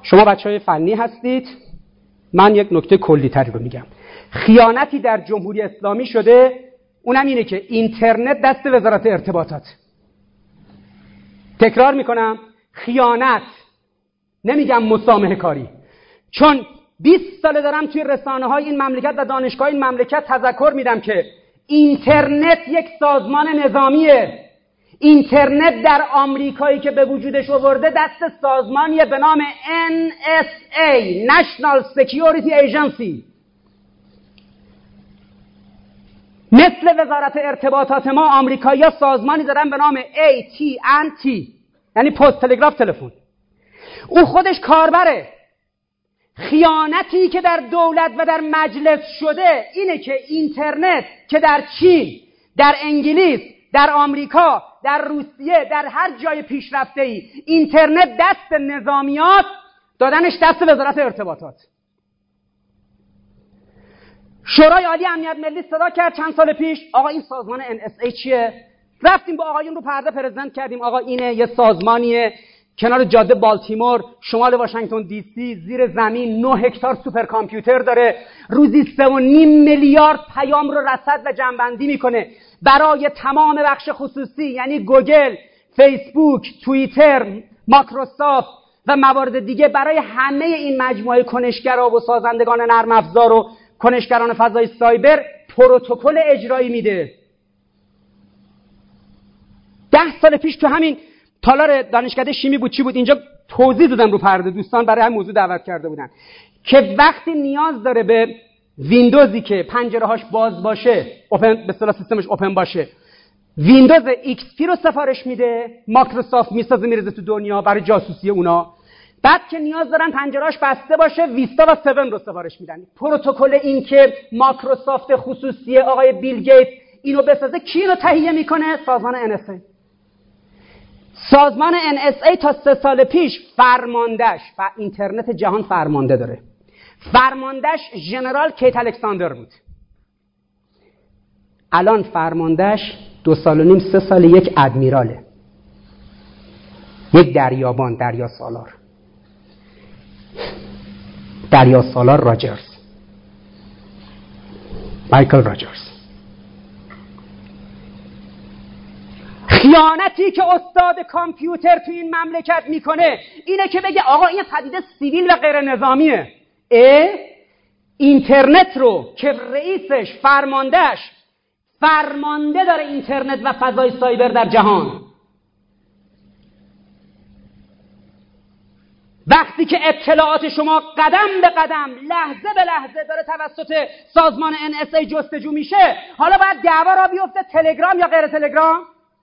شما بچهای فنی هستید، من یک نکته کلی تری رو میگم. خیانتی در جمهوری اسلامی شده، اونم اینه که اینترنت دست وزارت ارتباطات. تکرار میکنم، خیانت، نمیگم مسامحه کاری. چون 20 ساله دارم توی رسانه‌های این مملکت و دانشگاه این مملکت تذکر میدم که اینترنت یک سازمان نظامیه. اینترنت در آمریکایی که به وجودش آورده دست سازمانیه به نام NSA National Security Agency. مثل وزارت ارتباطات ما آمریکایی‌ها سازمانی دارن به نام AT&T، یعنی پست تلگراف تلفن. او خودش کاربره. خیانتی که در دولت و در مجلس شده اینه که اینترنت که در چین، در انگلیس، در آمریکا، در روسیه، در هر جای پیشرفته‌ای اینترنت دست نظامیات، دادنش دست وزارت ارتباطات. شورای عالی امنیت ملی صدا کرد چند سال پیش، آقا این سازمان NSA چیه؟ رفتیم با آقایون رو پرده پرزنت کردیم، آقا اینه یه سازمانیه کنار جاده بالتیمور شمال واشنگتن دی سی، زیر زمین 9 هکتار سوپر کامپیوتر داره، روزی 3.5 میلیارد پیام رو رصد و جمع‌بندی میکنه برای تمام بخش خصوصی، یعنی گوگل، فیسبوک، توییتر، مایکروسافت و موارد دیگه، برای همه این مجموعه کنشگرا و سازندگان نرم افزار و کنشگران فضای سایبر پروتکل اجرایی میده. 10 سال پیش تو همین تالار دانشکده شیمی بود، چی بود اینجا توضیح دادم رو پرده، دوستان برای هم موضوع دعوت کرده بودن که وقتی نیاز داره به ویندوزی که پنجره‌هاش باز باشه، اوپن به اصطلاح سیستمش اوپن باشه، ویندوز ایکس پی رو سفارش میده، مایکروسافت میسازه میرزه تو دنیا برای جاسوسی اونا. بعد که نیاز دارن پنجره‌هاش بسته باشه، ویستا و 7 رو سفارش میدن. پروتکل این که مایکروسافت خصوصی آقای بیل گیت اینو بسازه، کی اینو تهیه میکنه؟ سازمان NSA. سازمان NSA تا 3 سال پیش فرماندهش و اینترنت جهان فرمانده داره. فرماندهش ژنرال کیت الکساندر بود. الان فرماندهش 2 سال و نیم 3 سال یک ادمیراله، یک دریابان، دریا سالار راجرز، مایکل راجرز. خیانتی که استاد کامپیوتر تو این مملکت میکنه اینه که بگه آقا این پدیده سیویل و غیر نظامیه. اینترنت رو که رئیسش فرمانده داره اینترنت و فضای سایبر در جهان، وقتی که اطلاعات شما قدم به قدم، لحظه به لحظه داره توسط سازمان NSA جستجو میشه، حالا باید دعوا را بیفته تلگرام یا غیر تلگرام؟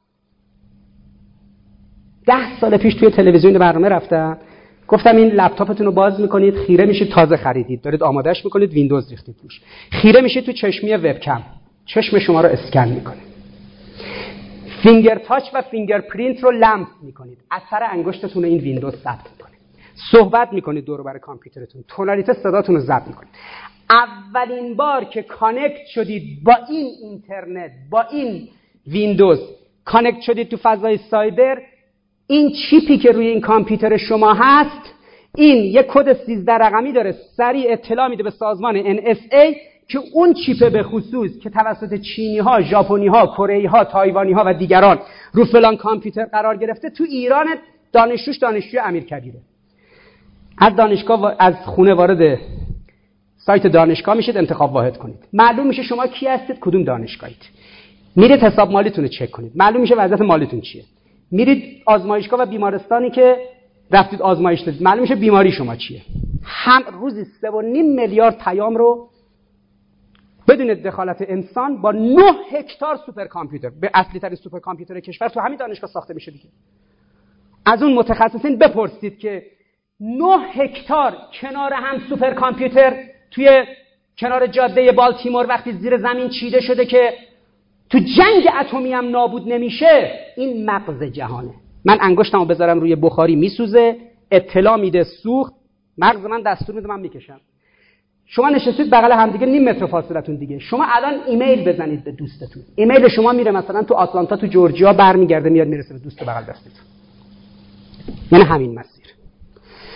10 سال پیش توی تلویزیون برنامه رفتم، گفتم این لپتاپتون رو باز میکنید، خیره میشید تازه خریدید، دارید آمادهش میکنید، ویندوز ریختید روش، خیره میشید تو چشمی وبکم، چشم شما رو اسکن میکنه، فینگر تاچ و فینگر پرینت رو لمس میکنید، اثر انگشتتون رو این ویندوز ثبت میکنه، صحبت میکنید دور و بر کامپیوترتون، تونالیته صداتون رو ضبط میکنه. اولین بار که کانکت شدید با این اینترنت، با این ویندوز کانکت شدید تو فضای سایبر، این چیپی که روی این کامپیوتر شما هست، این یک کد 13 رقمی داره، سریع اطلاع میده به سازمان NSA که اون چیپ به خصوص که توسط چینی ها، ژاپنی ها، کره ها، تایوانی ها و دیگران رو فلان کامپیوتر قرار گرفته، تو ایران دانشجوی امیرکبیره. از دانشگاه از خونه وارد سایت دانشگاه میشید، انتخاب واحد کنید، معلوم میشه شما کی هستید، کدوم دانشگاهید، میرید حساب مالیتون رو چک کنید، معلوم میشه وضعیت مالیتون چیه، میرید آزمایشگاه و بیمارستانی که رفتید آزمایش دادید، معلوم میشه بیماری شما چیه. هم روزی 3.5 میلیارد پیام رو بدون دخالت انسان با 9 هکتار سوپر کامپیوتر، به اصلی ترین سوپر کامپیوتر کشور تو همین دانشگاه ساخته میشه دیگه. از اون متخصصین بپرسید که 9 هکتار کنار هم سوپر کامپیوتر توی کنار جاده بالتیمور وقتی زیر زمین چیده شده که تو جنگ اتمی هم نابود نمیشه، این مغز جهانه. من انگشتمو بذارم روی بخاری میسوزه، اطلاع میده سوخت، مغز من دستور میده من میکشم. شما نشستید بغل هم دیگه، نیم متر فاصلتون دیگه، شما الان ایمیل بزنید به دوستتون، ایمیل شما میره مثلا تو آتلانتا تو جورجیا، برمیگرده میاد میرسه به دوست بغل دستتون. یعنی همین مسیر.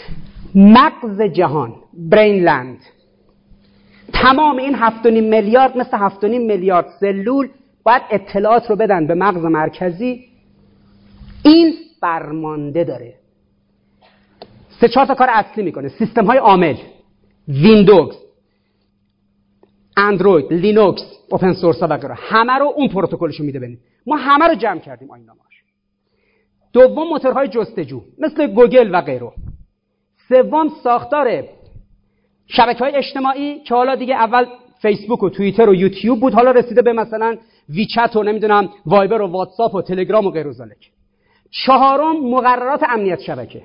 مغز جهان، برین لند، تمام این 7.5 میلیارد مثل 7.5 میلیارد سلول باید اطلاعات رو بدن به مغز مرکزی. این فرمانده داره، 3-4 تا کار اصلی میکنه. سیستم های عامل، ویندوز، اندروید، لینوکس، اوپن سورس و غیره، همه رو اون پروتکلشو میده ببینید. ما همه رو جمع کردیم آیناماش. دوم موتورهای جستجو مثل گوگل و غیره. سوم ساختار شبکه‌های اجتماعی که حالا دیگه اول فیسبوک و توییتر و یوتیوب بود، حالا رسیده به مثلا ویچت و نمیدونم وایبر و واتساپ و تلگرام و غیر و ذالک. چهارم مقررات امنیت شبکه.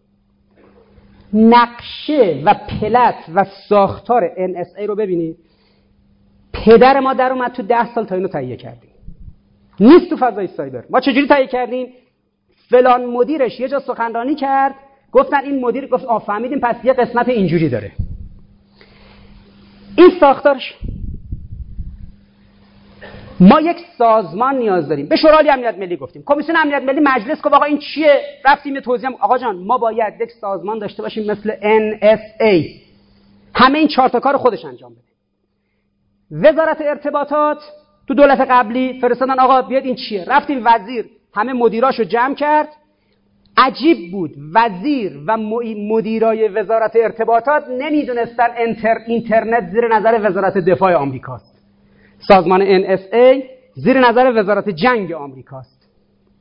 نقشه و پلت و ساختار NSA رو ببینید. پدر ما در اومد تو 10 سال تا اینو تهیه کردیم. نیست تو فضای سایبر. ما چجوری تهیه کردیم؟ فلان مدیرش یه جا سخنرانی کرد، گفتن این مدیر گفت فهمیدیم پس یه قسمت اینجوری داره. این ساختارش. ما یک سازمان نیاز داریم. به شورای امنیت ملی گفتیم، کمیسیون امنیت ملی مجلس گفت آقا این چیه؟ رفتیم یه توضیح، آقا جان ما باید یک سازمان داشته باشیم مثل NSA، همه این 4 تا کار خودش انجام بده. وزارت ارتباطات تو دولت قبلی فرستادن آقا بیاد این چیه؟ رفتیم وزیر همه مدیراشو جمع کرد. عجیب بود، وزیر و مدیرای وزارت ارتباطات نمیدونستن اینترنت زیر نظر وزارت دفاع آمریکاست. سازمان NSA زیر نظر وزارت جنگ آمریکاست.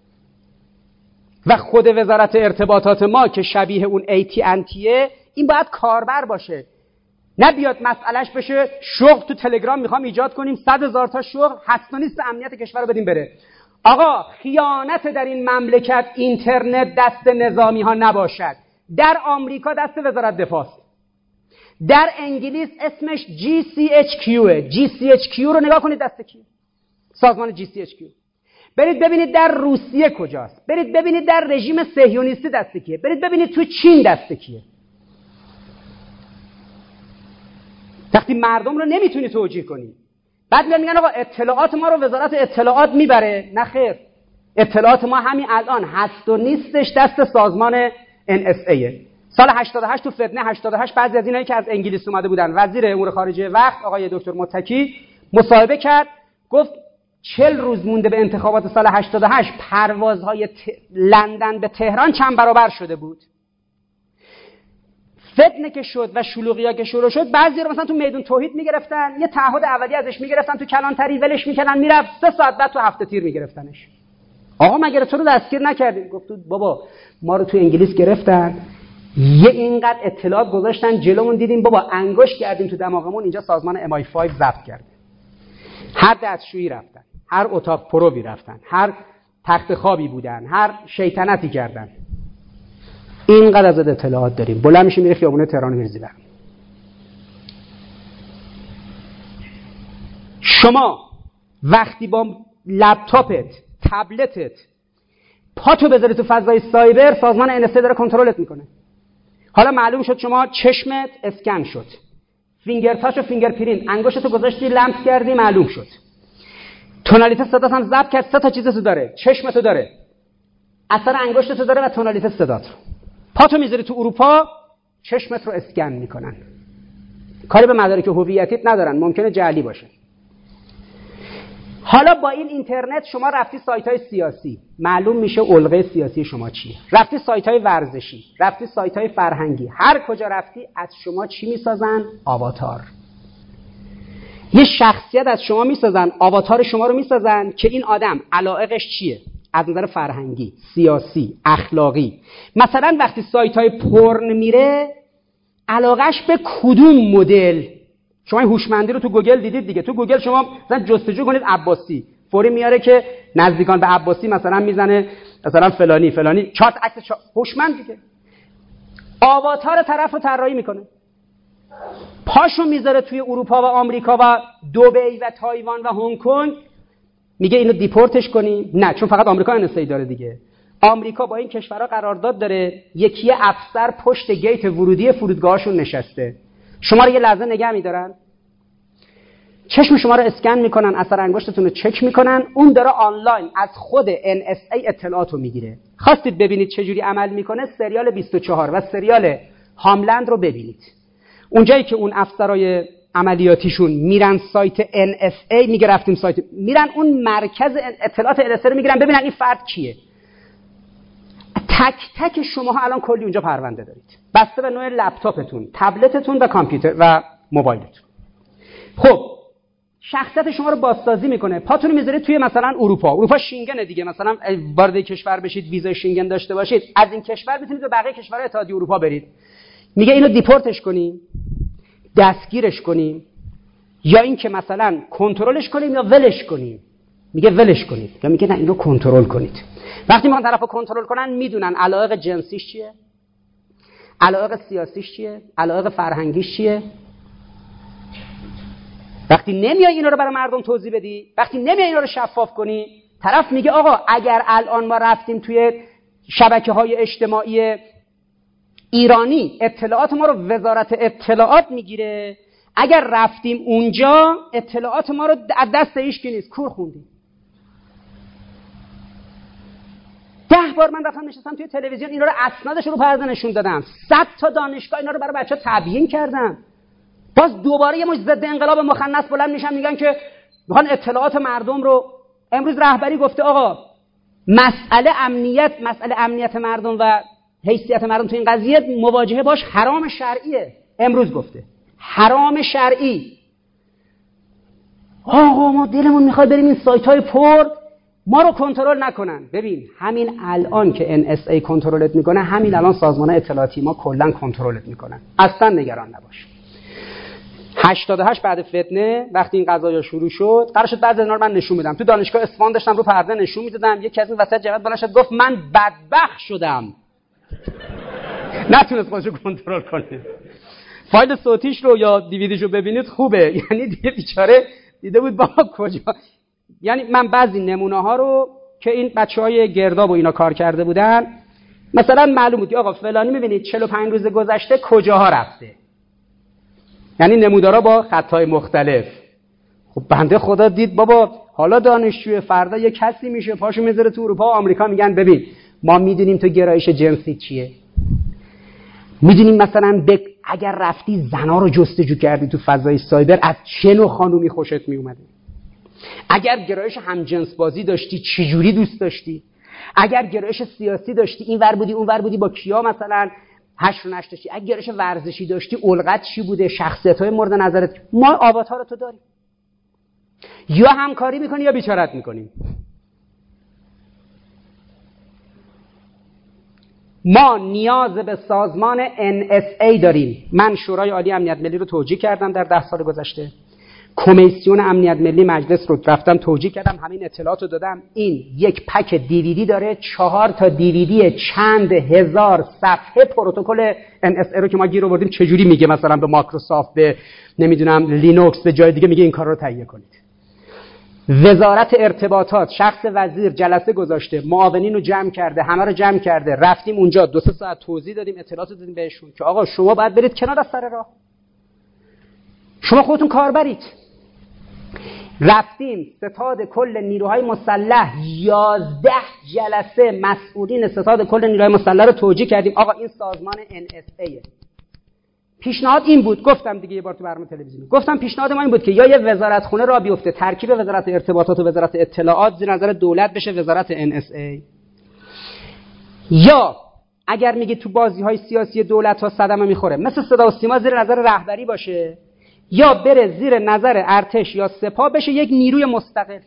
و خود وزارت ارتباطات ما که شبیه اون AT&T‌ه، این باید کاربر باشه، نه بیاد مسئلهش بشه شغل تو تلگرام میخوام ایجاد کنیم 100,000 تا شغل هست و نیست امنیت کشور رو بدیم بره. آقا خیانت در این مملکت اینترنت دست نظامی ها نباشد. در آمریکا دست وزارت دفاع است. در انگلیس اسمش GCHQ. GCHQ رو نگاه کنید دست کی؟ سازمان GCHQ. برید ببینید در روسیه کجاست. برید ببینید در رژیم صهیونیستی دست کیه. برید ببینید تو چین دست کیه. وقتی مردم رو نمیتونی توجیه کنی، بعد میگن آقا اطلاعات ما رو وزارت اطلاعات میبره. نه خیر، اطلاعات ما همین الان هست و نیستش دست سازمان NSA. سال 88 تو فتنه 88 بعضی از اینایی که از انگلیس اومده بودن، وزیر امور خارجه وقت آقای دکتر متکی مصاحبه کرد، گفت 40 روز مونده به انتخابات سال 88 پروازهای لندن به تهران چند برابر شده بود. فتنه که شد و شلوغی‌ها که شروع شد، بعضی رو مثلا تو میدون توحید میگرفتن، یه تعهد اولی ازش میگرفتن، تو کلانتری ولش میکردن، میرفت 3 ساعت بعد تو هفته تیر میگرفتنش. آقا مگر تو رو دستگیر نکردیم؟ گفت بابا ما رو تو انگلیس گرفتن، یه اینقدر اطلاعات گذاشتن جلومون، دیدیم بابا انگشت کردیم تو دماغمون، اینجا سازمان MI5 ضبط کرد. هر دستشویی رفتن، هر اتاق پروی رفتن، هر تخت خوابی بودن، هر شیطنتی کردن. اینقدر از اطلاعات داریم. بلند میشه میره خیابون تهران میرزی برم. شما وقتی با لپتاپت، تبلتت پاتو بذاری تو فضای سایبر، سازمان NSA داره کنترلت میکنه. حالا معلوم شد شما چشمت اسکن شد، فینگر تاچ و فینگر پرینت، انگشتتو گذاشتی لمس کردی، معلوم شد. تونالیته صدات هم ضبط کرد. 3 تا چیزتو داره، چشمتو داره، اثر انگشتتو داره و تونالیته صدات. پاتو میذاری تو اروپا، چشمت رو اسکن میکنن. کاری به مدارک هویتیت ندارن، ممکنه جعلی باشه. حالا با این اینترنت شما رفتی سایت‌های سیاسی، معلوم میشه علقه سیاسی شما چیه. رفتی سایت‌های ورزشی، رفتی سایت‌های فرهنگی، هر کجا رفتی از شما چی میسازن؟ آواتار. یه شخصیت از شما میسازن، آواتار شما رو میسازن که این آدم علایقش چیه از نظر فرهنگی، سیاسی، اخلاقی. مثلا وقتی سایت‌های پورن میره، علاقش به کدوم مدل؟ شما این هوشمندی رو تو گوگل دیدید دیگه. تو گوگل شما مثلا جستجو کنید عباسی، فوری میاره که نزدیکان به عباسی مثلا میزنه مثلا فلانی 4 تا عکس هوشمند دیگه. آواتار طرف رو طراحی میکنه، پاشو میذاره توی اروپا و آمریکا و دبی و تایوان و هنگ کنگ، میگه اینو دیپورتش کنیم. نه، چون فقط آمریکا NSA داره دیگه. آمریکا با این کشورها قرارداد داره، یکی افسر پشت گیت ورودی فرودگاهشون نشسته، شما رو یه لحظه نگه میدارن، چشم شما رو اسکن میکنن، اثر انگشتتون رو چک میکنن، اون داره آنلاین از خود NSA اطلاعات رو میگیره. خواستید ببینید چه جوری عمل میکنه؟ سریال 24 و سریال هاملند رو ببینید. اونجایی که اون افسرای عملیاتیشون میرن سایت NSA، میگه رفتیم سایت، میرن اون مرکز اطلاعات NSA رو میگیرن ببینن این فرد کیه. تک تک شماها الان کلی اونجا پرونده دارید، بسته به نوع لپتاپتون، تبلتتون و کامپیوتر و موبایلتون. خب شخصیت شما رو بازسازی میکنه، پاتون رو میذارید توی مثلا اروپا شینگن دیگه، مثلا وارد کشور بشید، ویزای شینگن داشته باشید، از این کشور میتونید به بقیه کشورهای اتحادیه اروپا برید. میگه اینو دیپورتش کنیم، دستگیرش کنیم، یا این که مثلا کنترلش کنیم یا ولش کنیم. میگه ولش کنید، یا میگه نه اینو کنترل کنید. وقتی میخوان طرفو کنترل کنن میدونن علایق جنسیش چیه، علایق سیاسیش چیه، علایق فرهنگیش چیه. وقتی نمیای اینا رو برای مردم توضیح بدی، وقتی نمیای اینا رو شفاف کنی، طرف میگه آقا اگر الان ما رفتیم توی شبکه‌های اجتماعی ایرانی اطلاعات ما رو وزارت اطلاعات میگیره، اگر رفتیم اونجا اطلاعات ما رو از دست هیچکی نیست، کور خوندیم. 10 بار من رفتم نشستم توی تلویزیون اینا رو اسنادش رو پرده نشون دادم، 100 تا دانشگاه اینا رو برای بچه‌ها تبیین کردم. باز دوباره یه مش ضد انقلاب مخنث بلند میشن میگن که میخوان اطلاعات مردم رو. امروز رهبری گفته آقا مسئله امنیت مردم و حیثیت مردم تو این قضیه مواجهه باش حرام شرعیه. امروز گفته حرام شرعی. آقا ما دلمون میخواد بریم این سایت‌های پورت ما رو کنترل نکنن. ببین همین الان که NSA کنترلت میکنه، همین الان سازمان اطلاعاتی ما کلا کنترلت میکنن، اصلا نگران نباش. 88 بعد فتنه وقتی این قضایا شروع شد، قرار شد بعضی اینا رو من نشون میدم. تو دانشگاه اصفهان داشتم رو پرده نشون میدادم، یکی از این وسط جواد بالا شد گفت من بدبخت شدم. نتونست خودشو کنترل کنه. فایل صوتیش رو یا دیویدیشو ببینید خوبه، یعنی دیگه بیچاره دیده بود بابا کجا. یعنی من بعضی نمونه ها رو که این بچهای گرداب و اینا کار کرده بودن، مثلا معلوم بود آقا فلانی میبینید 45 روز گذشته کجاها رفته، یعنی نمودارا با خطای مختلف. خب بنده خدا دید بابا حالا دانشجوی فردا یه کسی میشه پاشو میذاره تو اروپا و آمریکا، میگن ببین ما میدونیم تو گرایش جنسی چیه، میدونیم مثلا اگر رفتی زنا رو جستجو کردی تو فضای سایبر از چه نوع خانومی خوشت میومده، اگر گرایش همجنس بازی داشتی چه جوری دوست داشتی، اگر گرایش سیاسی داشتی این ور بودی اون ور بودی با کیا مثلا هشت و نشت داشتی، اگر گرایش ورزشی داشتی القت چی بوده، شخصیت‌های مورد نظرت. ما آواتار تو داریم، یا همکاری میکنی یا بیچارت میکنیم. ما نیاز به سازمان NSA داریم. من شورای عالی امنیت ملی رو توجیه کردم در 10 سال گذشته، کمیسیون امنیت ملی مجلس رو رفتم توجیه کردم، همین اطلاعات رو دادم. این یک پک دیویدی داره، 4 تا دیویدی چند هزار صفحه پروتکل NSA رو که ما گیر آوردیم چجوری میگه مثلا به مایکروسافت، به نمیدونم لینوکس، به جای دیگه میگه این کار رو تهیه کنید. وزارت ارتباطات شخص وزیر جلسه گذاشته، معاونین رو جمع کرده، همه رو جمع کرده، رفتیم اونجا 2-3 ساعت توضیح دادیم، اطلاعات دادیم بهشون که آقا شما باید برید کنار از سر راه، شما خودتون کاربرید. رفتیم ستاد کل نیروهای مسلح 11 جلسه مسئولین ستاد کل نیروهای مسلح رو توجیه کردیم آقا این سازمان NSA. پیشنهاد این بود، گفتم دیگه یه بار تو برنامه تلویزیونی گفتم پیشنهاد ما این بود که یا یه وزارتخونه را بیفته ترکیب وزارت ارتباطات و وزارت اطلاعات زیر نظر دولت بشه وزارت NSA، یا اگر میگه تو بازی‌های سیاسی دولت ها صدمه میخوره مثل صدا و سیما زیر نظر رهبری باشه، یا بره زیر نظر ارتش یا سپاه بشه یک نیروی مستقل.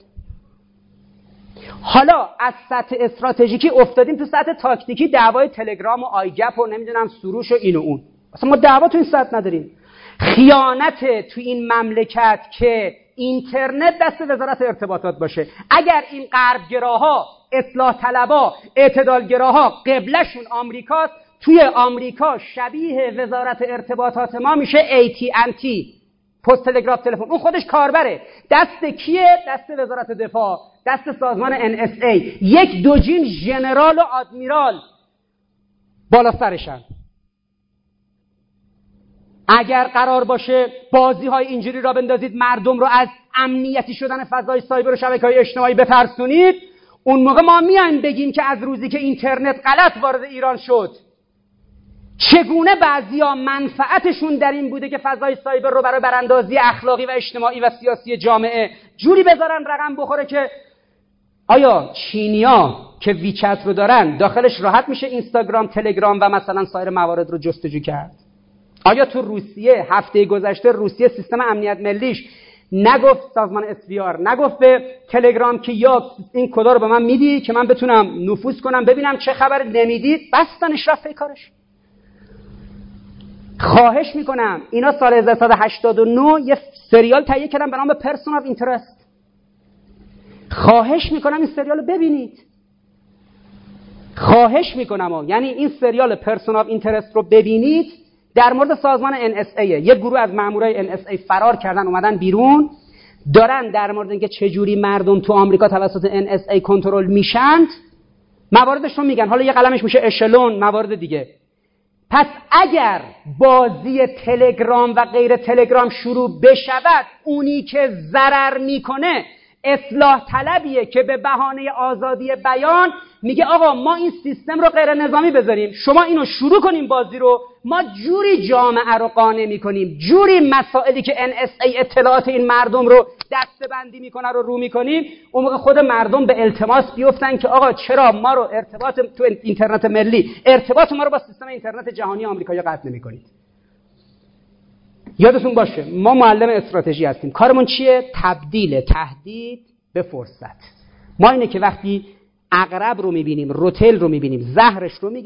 حالا از سطح استراتژیکی افتادیم تو سطح تاکتیکی، دعوای تلگرام و آیگپ و نمیدونم سروش و این و اون. اصلا ما دعوا تو این سطح نداریم. خیانت تو این مملکت که اینترنت دست وزارت ارتباطات باشه. اگر این غربگراها، اصلاح طلبها، اعتدالگراها قبلشون آمریکاست، توی آمریکا شبیه وزارت ارتباطات ما میشه AT&T، پست تلگراف تلفن. اون خودش کاربره. دست کیه؟ دست وزارت دفاع، دست سازمان NSA. یک دوجین ژنرال و آدمیرال بالا سرشن. اگر قرار باشه بازی های اینجوری را بندازید مردم رو از امنیتی شدن فضای سایبر و شبکه‌های اجتماعی بترسونید، اون موقع ما میایم بگیم که از روزی که اینترنت غلط وارد ایران شد چگونه بعضیا منفعتشون در این بوده که فضای سایبر رو برای براندازی اخلاقی و اجتماعی و سیاسی جامعه جوری بذارن رقم بخوره که آیا چینیا که ویچت رو دارن داخلش راحت میشه اینستاگرام، تلگرام و مثلا سایر موارد رو جستجو کرد؟ آیا تو روسیه هفته گذشته روسیه سیستم امنیت ملیش نگفت، سازمان SVR نگفت به تلگرام که یا این کدا رو به من میدی که من بتونم نفوذ کنم ببینم چه خبر؟ نمیدید، بستنش رفت کارش. خواهش میکنم اینا سال 1989 یه سریال تهیه کردن به نام پرسون آف اینترست. خواهش میکنم این سریال رو ببینید. خواهش میکنم یعنی این سریال پرسون آف اینترست رو ببینید. در مورد سازمان NSA یک گروه از مامورای NSA فرار کردن اومدن بیرون، دارن در مورد اینکه چجوری مردم تو آمریکا توسط NSA کنترل میشن مواردش رو میگن. حالا یه قلمش میشه اشلون، موارد دیگه. پس اگر بازی تلگرام و غیر تلگرام شروع بشود، اونی که ضرر میکنه اصلاح طلبیه که به بهانه آزادی بیان میگه آقا ما این سیستم رو غیر نظامی بذاریم، شما اینو شروع کنیم بازی رو، ما جوری جامعه رو قانع میکنیم، جوری مسائلی که NSA اطلاعات این مردم رو دسته‌بندی میکنه رو میکنیم، اون موقع خود مردم به التماس بیفتن که آقا چرا ما رو ارتباط تو اینترنت ملی، ارتباط ما رو با سیستم اینترنت جهانی آمریکایی قطع نمیکنید. یادتون باشه ما معلم استراتژی هستیم. کارمون چیه؟ تبدیل تهدید به فرصت. ما اینه که وقتی عقرب رو میبینیم، روتل رو میبینیم، زهرش رو میگیریم،